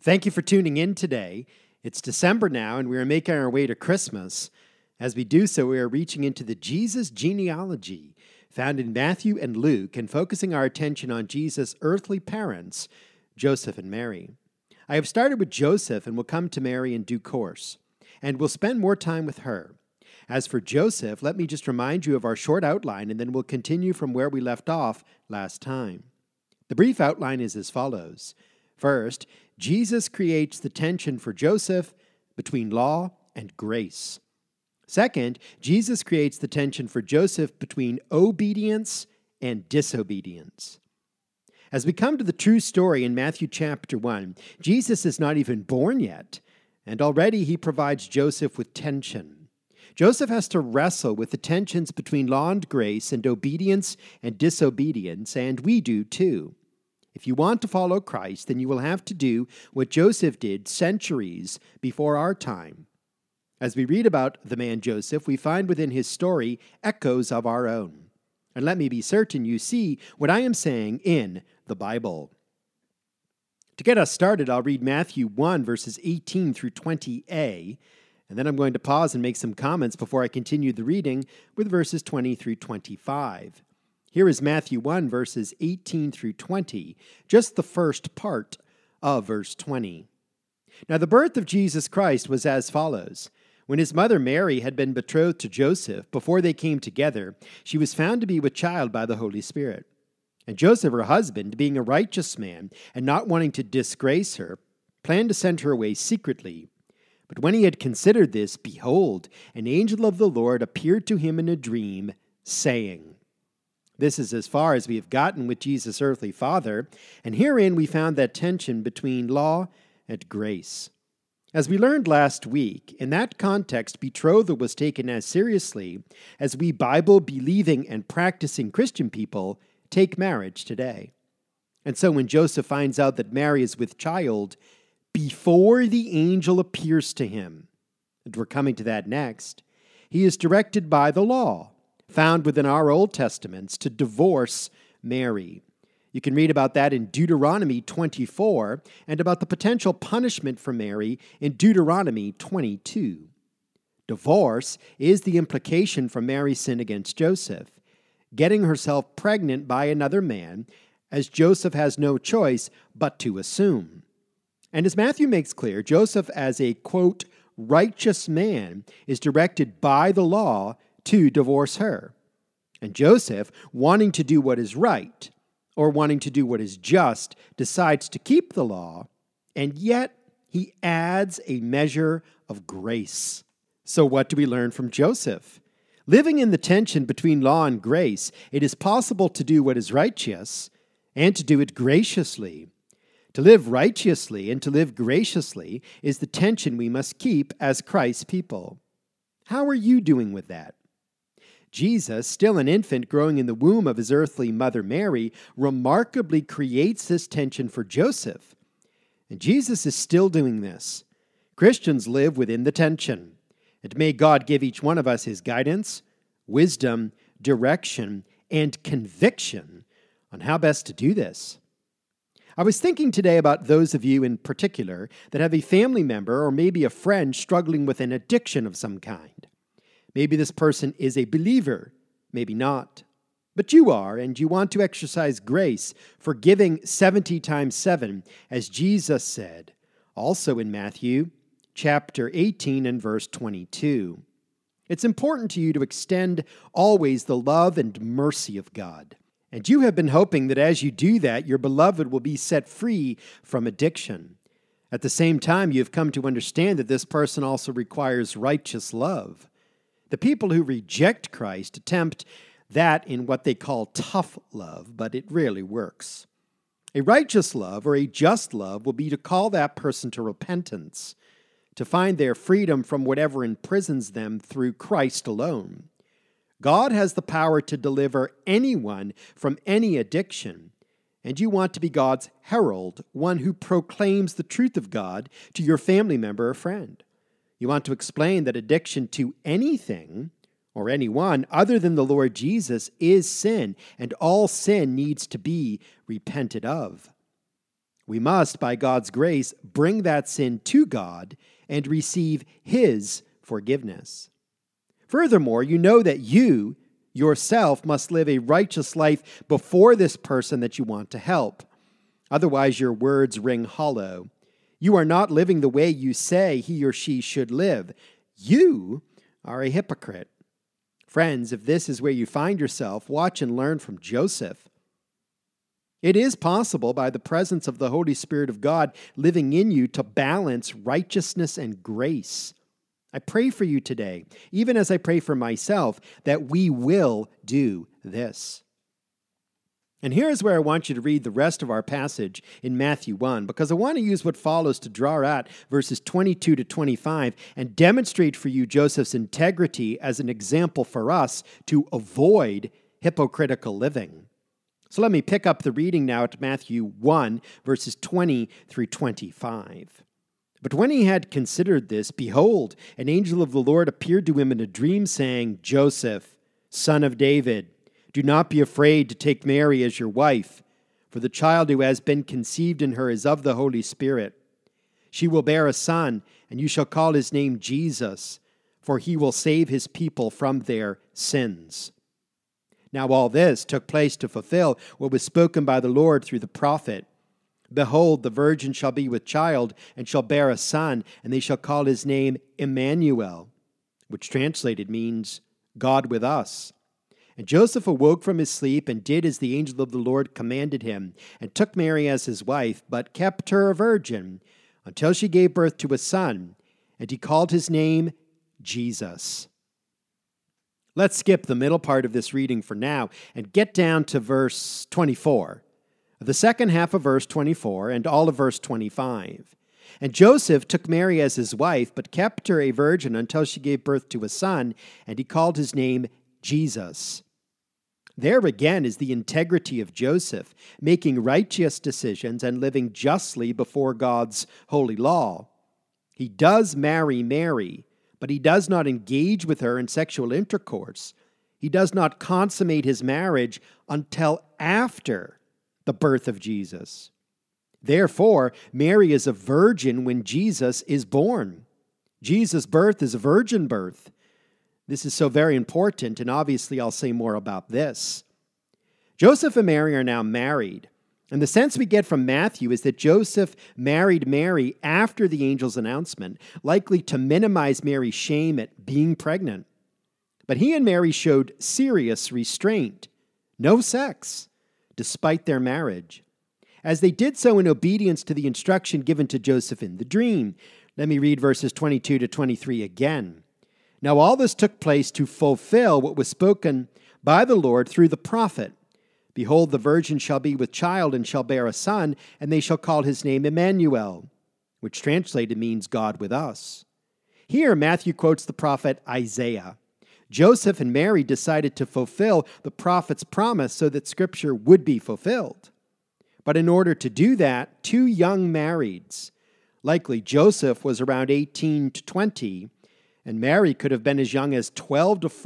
Thank you for tuning in today. It's December now, and we are making our way to Christmas. As we do so, we are reaching into the Jesus genealogy found in Matthew and Luke and focusing our attention on Jesus' earthly parents, Joseph and Mary. I have started with Joseph and will come to Mary in due course, and we'll spend more time with her. As for Joseph, let me just remind you of our short outline, and then we'll continue from where we left off last time. The brief outline is as follows. First, Jesus creates the tension for Joseph between law and grace. Second, Jesus creates the tension for Joseph between obedience and disobedience. As we come to the true story in Matthew chapter 1, Jesus is not even born yet, and already he provides Joseph with tension. Joseph has to wrestle with the tensions between law and grace and obedience and disobedience, and we do too. If you want to follow Christ, then you will have to do what Joseph did centuries before our time. As we read about the man Joseph, we find within his story echoes of our own. And let me be certain you see what I am saying in the Bible. To get us started, I'll read Matthew 1, verses 18 through 20a, and then I'm going to pause and make some comments before I continue the reading with verses 20 through 25. Here is Matthew 1, verses 18 through 20, just the first part of verse 20. Now the birth of Jesus Christ was as follows. When his mother Mary had been betrothed to Joseph, before they came together, she was found to be with child by the Holy Spirit. And Joseph, her husband, being a righteous man, and not wanting to disgrace her, planned to send her away secretly. But when he had considered this, behold, an angel of the Lord appeared to him in a dream, saying, This is as far as we have gotten with Jesus' earthly father, and herein we found that tension between law and grace. As we learned last week, in that context, betrothal was taken as seriously as we Bible-believing and practicing Christian people take marriage today. And so when Joseph finds out that Mary is with child, before the angel appears to him, and we're coming to that next, he is directed by the law, found within our Old Testaments, to divorce Mary. You can read about that in Deuteronomy 24 and about the potential punishment for Mary in Deuteronomy 22. Divorce is the implication for Mary's sin against Joseph, getting herself pregnant by another man, as Joseph has no choice but to assume. And as Matthew makes clear, Joseph as a, quote, righteous man is directed by the law to divorce her. And Joseph, wanting to do what is right, or wanting to do what is just, decides to keep the law, and yet he adds a measure of grace. So what do we learn from Joseph? Living in the tension between law and grace, it is possible to do what is righteous and to do it graciously. To live righteously and to live graciously is the tension we must keep as Christ's people. How are you doing with that? Jesus, still an infant growing in the womb of his earthly mother Mary, remarkably creates this tension for Joseph. And Jesus is still doing this. Christians live within the tension. And may God give each one of us his guidance, wisdom, direction, and conviction on how best to do this. I was thinking today about those of you in particular that have a family member or maybe a friend struggling with an addiction of some kind. Maybe this person is a believer, maybe not. But you are, and you want to exercise grace, forgiving 70 times 7, as Jesus said, also in Matthew chapter 18 and verse 22. It's important to you to extend always the love and mercy of God. And you have been hoping that as you do that, your beloved will be set free from addiction. At the same time, you have come to understand that this person also requires righteous love. The people who reject Christ attempt that in what they call tough love, but it rarely works. A righteous love or a just love will be to call that person to repentance, to find their freedom from whatever imprisons them through Christ alone. God has the power to deliver anyone from any addiction, and you want to be God's herald, one who proclaims the truth of God to your family member or friend. You want to explain that addiction to anything or anyone other than the Lord Jesus is sin, and all sin needs to be repented of. We must, by God's grace, bring that sin to God and receive His forgiveness. Furthermore, you know that you yourself must live a righteous life before this person that you want to help. Otherwise, your words ring hollow. You are not living the way you say he or she should live. You are a hypocrite. Friends, if this is where you find yourself, watch and learn from Joseph. It is possible, by the presence of the Holy Spirit of God living in you, to balance righteousness and grace. I pray for you today, even as I pray for myself, that we will do this. And here's where I want you to read the rest of our passage in Matthew 1, because I want to use what follows to draw out verses 22 to 25 and demonstrate for you Joseph's integrity as an example for us to avoid hypocritical living. So let me pick up the reading now at Matthew 1, verses 20 through 25. But when he had considered this, behold, an angel of the Lord appeared to him in a dream, saying, Joseph, son of David, do not be afraid to take Mary as your wife, for the child who has been conceived in her is of the Holy Spirit. She will bear a son, and you shall call his name Jesus, for he will save his people from their sins. Now all this took place to fulfill what was spoken by the Lord through the prophet. Behold, the virgin shall be with child, and shall bear a son, and they shall call his name Emmanuel, which translated means God with us. And Joseph awoke from his sleep, and did as the angel of the Lord commanded him, and took Mary as his wife, but kept her a virgin, until she gave birth to a son, and he called his name Jesus. Let's skip the middle part of this reading for now and get down to verse 24, the second half of verse 24, and all of verse 25. And Joseph took Mary as his wife, but kept her a virgin until she gave birth to a son, and he called his name Jesus. There again is the integrity of Joseph, making righteous decisions and living justly before God's holy law. He does marry Mary, but he does not engage with her in sexual intercourse. He does not consummate his marriage until after the birth of Jesus. Therefore, Mary is a virgin when Jesus is born. Jesus' birth is a virgin birth. This is so very important, and obviously I'll say more about this. Joseph and Mary are now married, and the sense we get from Matthew is that Joseph married Mary after the angel's announcement, likely to minimize Mary's shame at being pregnant. But he and Mary showed serious restraint, no sex, despite their marriage, as they did so in obedience to the instruction given to Joseph in the dream. Let me read verses 22 to 23 again. Now all this took place to fulfill what was spoken by the Lord through the prophet. Behold, the virgin shall be with child and shall bear a son, and they shall call his name Emmanuel, which translated means God with us. Here, Matthew quotes the prophet Isaiah. Joseph and Mary decided to fulfill the prophet's promise so that Scripture would be fulfilled. But in order to do that, two young marrieds, likely Joseph was around 18 to 20, and Mary could have been as young as 12 to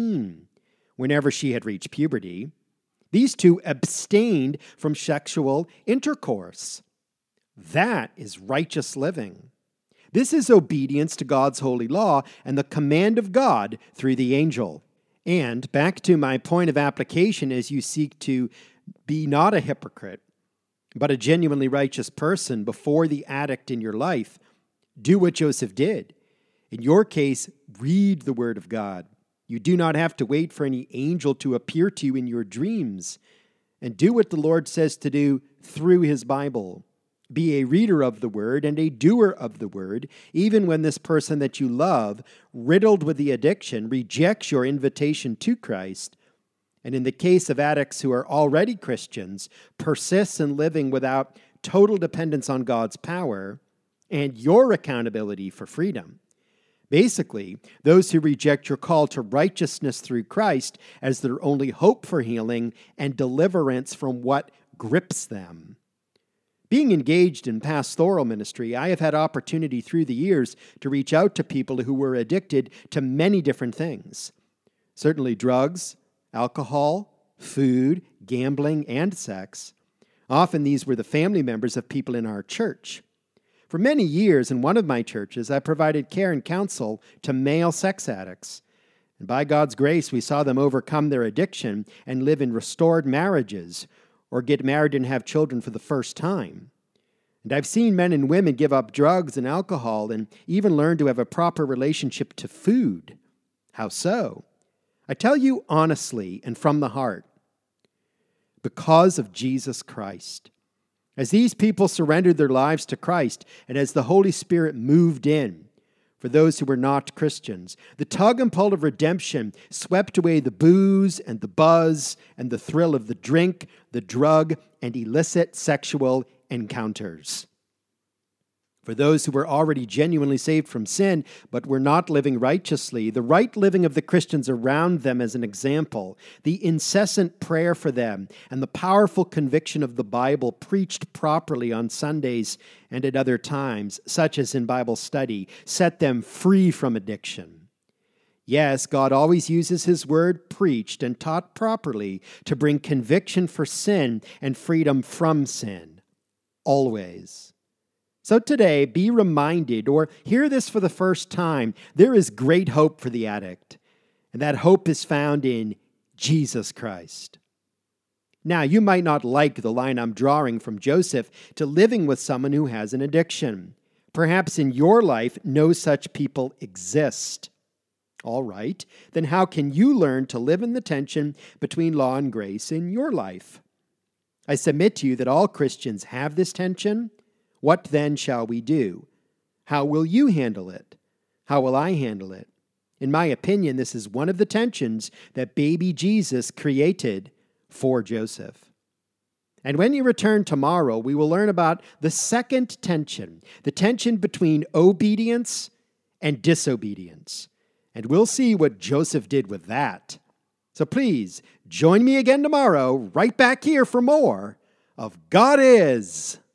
14 whenever she had reached puberty, these two abstained from sexual intercourse. That is righteous living. This is obedience to God's holy law and the command of God through the angel. And back to my point of application as you seek to be not a hypocrite, but a genuinely righteous person before the addict in your life, do what Joseph did. In your case, read the Word of God. You do not have to wait for any angel to appear to you in your dreams. And do what the Lord says to do through His Bible. Be a reader of the Word and a doer of the Word, even when this person that you love, riddled with the addiction, rejects your invitation to Christ. And in the case of addicts who are already Christians, persists in living without total dependence on God's power and your accountability for freedom. Basically, those who reject your call to righteousness through Christ as their only hope for healing and deliverance from what grips them. Being engaged in pastoral ministry, I have had opportunity through the years to reach out to people who were addicted to many different things. Certainly drugs, alcohol, food, gambling, and sex. Often these were the family members of people in our church. For many years in one of my churches, I provided care and counsel to male sex addicts. And by God's grace, we saw them overcome their addiction and live in restored marriages or get married and have children for the first time. And I've seen men and women give up drugs and alcohol and even learn to have a proper relationship to food. How so? I tell you honestly and from the heart, because of Jesus Christ. As these people surrendered their lives to Christ and as the Holy Spirit moved in, for those who were not Christians, the tug and pull of redemption swept away the booze and the buzz and the thrill of the drink, the drug, and illicit sexual encounters. For those who were already genuinely saved from sin, but were not living righteously, the right living of the Christians around them as an example, the incessant prayer for them, and the powerful conviction of the Bible preached properly on Sundays and at other times, such as in Bible study, set them free from addiction. Yes, God always uses His word preached and taught properly to bring conviction for sin and freedom from sin. Always. So today, be reminded, or hear this for the first time, there is great hope for the addict, and that hope is found in Jesus Christ. Now, you might not like the line I'm drawing from Joseph to living with someone who has an addiction. Perhaps in your life, no such people exist. All right, then how can you learn to live in the tension between law and grace in your life? I submit to you that all Christians have this tension. What then shall we do? How will you handle it? How will I handle it? In my opinion, this is one of the tensions that baby Jesus created for Joseph. And when you return tomorrow, we will learn about the second tension, the tension between obedience and disobedience. And we'll see what Joseph did with that. So please, join me again tomorrow, right back here for more of God Is.